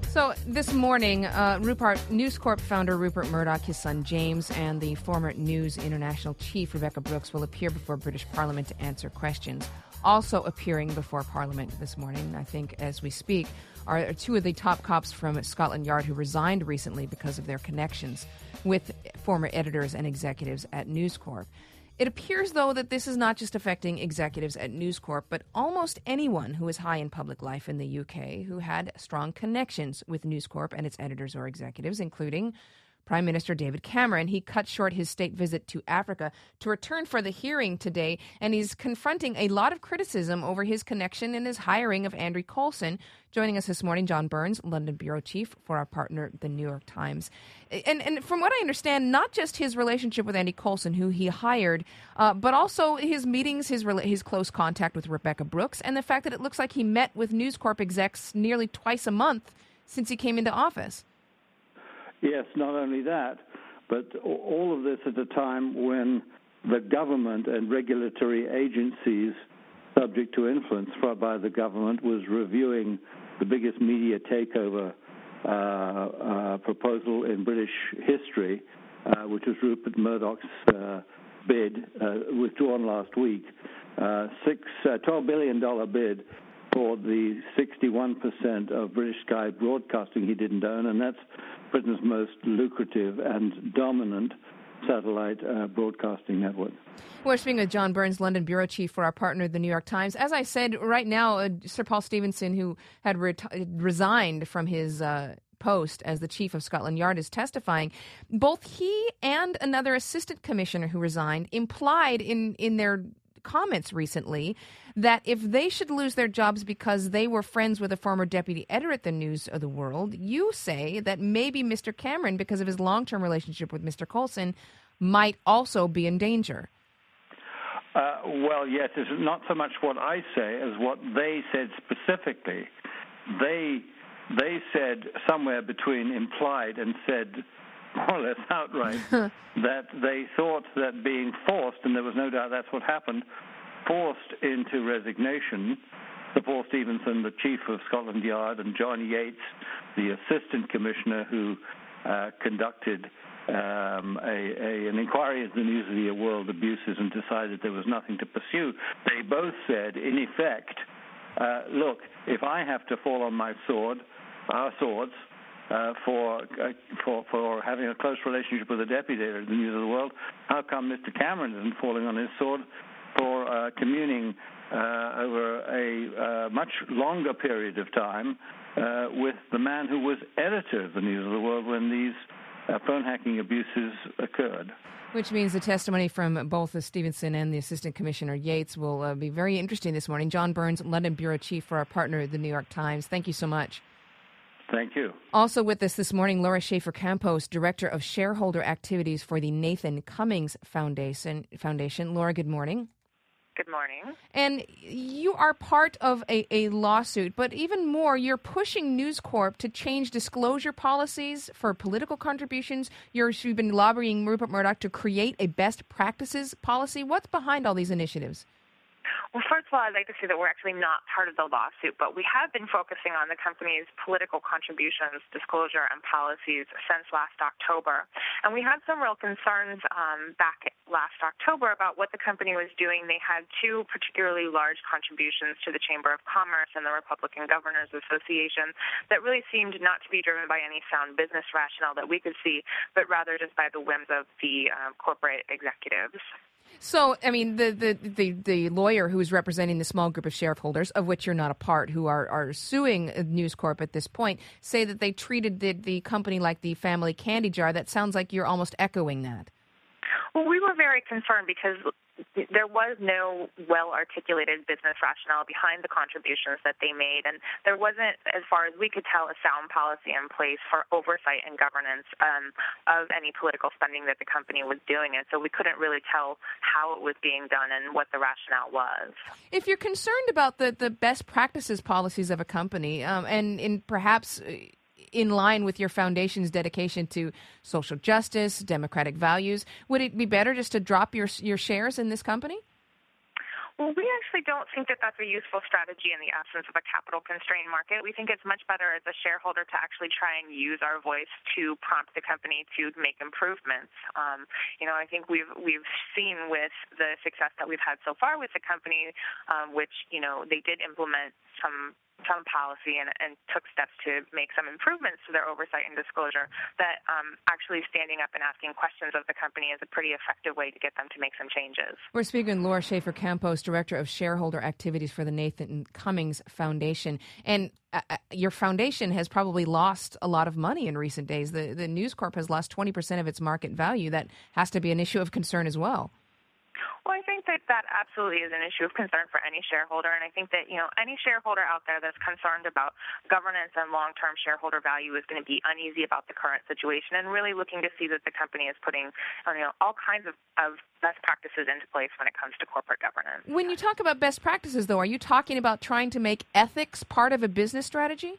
So this morning, News Corp founder Rupert Murdoch, his son James, and the former News International chief Rebekah Brooks will appear before British Parliament to answer questions. Also appearing before Parliament this morning, I think as we speak, are two of the top cops from Scotland Yard who resigned recently because of their connections with former editors and executives at News Corp. It appears, though, that this is not just affecting executives at News Corp, but almost anyone who is high in public life in the UK who had strong connections with News Corp and its editors or executives, including Prime Minister David Cameron. He cut short his state visit to Africa to return for the hearing today, and he's confronting a lot of criticism over his connection and his hiring of Andrew Coulson. Joining us this morning, John Burns, London bureau chief for our partner, The New York Times. And from what I understand, not just his relationship with Andy Coulson, who he hired, but also his meetings, his close contact with Rebekah Brooks, and the fact that it looks like he met with News Corp execs nearly twice a month since he came into office. Yes, not only that, but all of this at a time when the government and regulatory agencies subject to influence by the government was reviewing the biggest media takeover proposal in British history, which was Rupert Murdoch's bid, withdrawn last week, $12 billion bid for the 61% of British Sky Broadcasting he didn't own, and that's Britain's most lucrative and dominant satellite broadcasting network. We're speaking with John Burns, London bureau chief for our partner, The New York Times. As I said, right now, Sir Paul Stephenson, who had resigned from his post as the chief of Scotland Yard, is testifying. Both he and another assistant commissioner who resigned implied in their comments recently that if they should lose their jobs because they were friends with a former deputy editor at the News of the World, you say that maybe Mr. Cameron, because of his long-term relationship with Mr. Coulson, might also be in danger. Well, yes, it's not so much what I say as what they said specifically. They said somewhere between implied and said more or less outright that they thought that being forced, and there was no doubt that's what happened, forced into resignation, Sir Paul Stephenson, the chief of Scotland Yard, and John Yates, the assistant commissioner who conducted an inquiry into the News of the World abuses and decided there was nothing to pursue. They both said, in effect, look, if I have to fall on my sword, our swords, for having a close relationship with the deputy editor of the News of the World, how come Mr. Cameron isn't falling on his sword for communing over a much longer period of time with the man who was editor of the News of the World when these phone hacking abuses occurred? Which means the testimony from both the Stephenson and the Assistant Commissioner Yates will be very interesting this morning. John Burns, London bureau chief for our partner, The New York Times. Thank you so much. Thank you. Also with us this morning, Laura Schaefer-Campos, Director of Shareholder Activities for the Nathan Cummings Foundation. Laura, good morning. Good morning. And you are part of a lawsuit, but even more, you're pushing News Corp to change disclosure policies for political contributions. You've been lobbying Rupert Murdoch to create a best practices policy. What's behind all these initiatives? Well, first of all, I'd like to say that we're actually not part of the lawsuit, but we have been focusing on the company's political contributions, disclosure, and policies since last October. And we had some real concerns back last October about what the company was doing. They had two particularly large contributions to the Chamber of Commerce and the Republican Governors Association that really seemed not to be driven by any sound business rationale that we could see, but rather just by the whims of the corporate executives. So, I mean, the lawyer who is representing the small group of shareholders, of which you're not a part, who are suing News Corp at this point, say that they treated the company like the family candy jar. That sounds like you're almost echoing that. Well, we were very concerned because there was no well-articulated business rationale behind the contributions that they made, and there wasn't, as far as we could tell, a sound policy in place for oversight and governance of any political spending that the company was doing. And so we couldn't really tell how it was being done and what the rationale was. If you're concerned about the best practices policies of a company, and perhaps in line with your foundation's dedication to social justice, democratic values, would it be better just to drop your shares in this company? Well, we actually don't think that that's a useful strategy in the absence of a capital-constrained market. We think it's much better as a shareholder to actually try and use our voice to prompt the company to make improvements. I think we've seen with the success that we've had so far with the company, which they did implement some policy and took steps to make some improvements to their oversight and disclosure, that actually standing up and asking questions of the company is a pretty effective way to get them to make some changes. We're speaking with Laura Schaefer-Campos, Director of Shareholder Activities for the Nathan Cummings Foundation. And your foundation has probably lost a lot of money in recent days. The News Corp has lost 20% of its market value. That has to be an issue of concern as well. Well, I think that absolutely is an issue of concern for any shareholder, and I think that any shareholder out there that's concerned about governance and long-term shareholder value is going to be uneasy about the current situation and really looking to see that the company is putting all kinds of best practices into place when it comes to corporate governance. When you talk about best practices, though, are you talking about trying to make ethics part of a business strategy?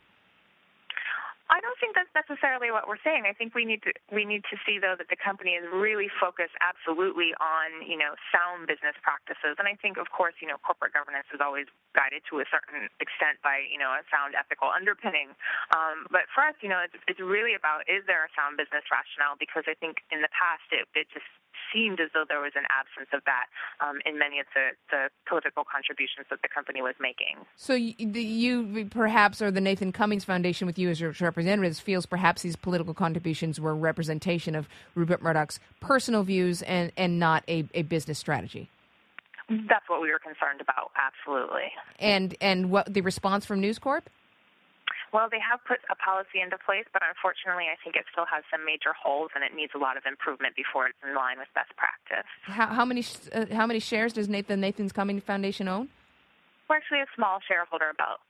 I don't think that's necessarily what we're saying. I think we need to see, though, that the company is really focused absolutely on, sound business practices. And I think, of course, corporate governance is always guided to a certain extent by, a sound ethical underpinning. But for us, it's really about, is there a sound business rationale? Because I think in the past it just seemed as though there was an absence of that in many of the political contributions that the company was making. So you perhaps, or the Nathan Cummings Foundation with you as your representatives, feels perhaps these political contributions were representation of Rupert Murdoch's personal views and not a business strategy. That's what we were concerned about, absolutely. And what the response from News Corp? Well, they have put a policy into place, but unfortunately I think it still has some major holes and it needs a lot of improvement before it's in line with best practice. How many shares does the Nathan Cummings Foundation own? We're actually a small shareholder, about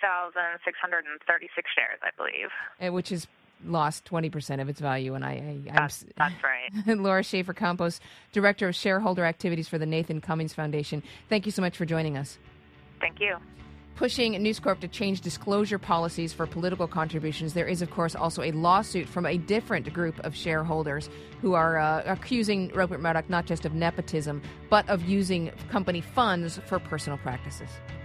3,636 shares, I believe. Which has lost 20% of its value. And that's right. Laura Schaefer-Campos, Director of Shareholder Activities for the Nathan Cummings Foundation. Thank you so much for joining us. Thank you. Pushing News Corp to change disclosure policies for political contributions, there is, of course, also a lawsuit from a different group of shareholders who are accusing Rupert Murdoch not just of nepotism, but of using company funds for personal practices.